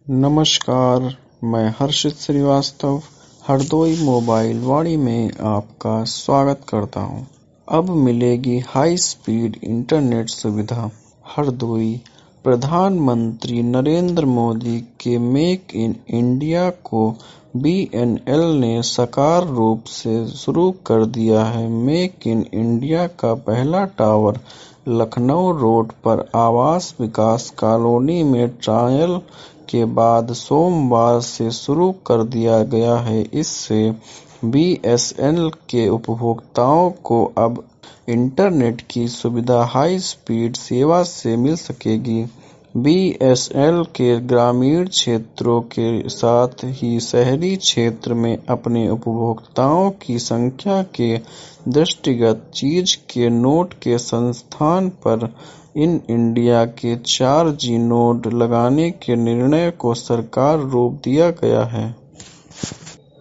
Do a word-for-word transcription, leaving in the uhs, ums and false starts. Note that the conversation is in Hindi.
नमस्कार, मैं हर्षित श्रीवास्तव हरदोई मोबाइल वाणी में आपका स्वागत करता हूं। अब मिलेगी हाई स्पीड इंटरनेट सुविधा। हरदोई प्रधानमंत्री नरेंद्र मोदी के मेक इन इंडिया को बी एन एल ने साकार रूप से शुरू कर दिया है। मेक इन इंडिया का पहला टावर लखनऊ रोड पर आवास विकास कॉलोनी में ट्रायल के बाद सोमवार से शुरू कर दिया गया है। इससे बी एस एन एल के उपभोक्ताओं को अब इंटरनेट की सुविधा हाई स्पीड सेवा से मिल सकेगी। बी एस एन एल के ग्रामीण क्षेत्रों के साथ ही शहरी क्षेत्र में अपने उपभोक्ताओं की संख्या के दृष्टिगत चीज के नोड के स्थान पर इन इंडिया के चार जी नोड लगाने के निर्णय को साकार रूप दिया गया है।